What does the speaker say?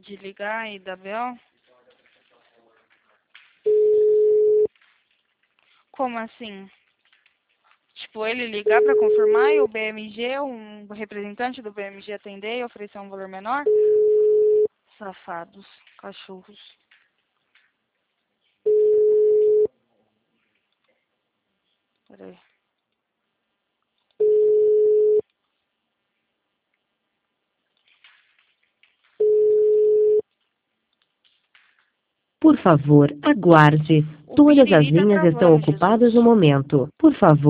De ligar e dar BO? Como assim? Tipo, ele ligar pra confirmar e o BMG, um representante do BMG atender e oferecer um valor menor? Safados, cachorros. Peraí. Por favor, aguarde. O Todas as piriri tá linhas estão travando, ocupadas no Jesus. momento. Por favor.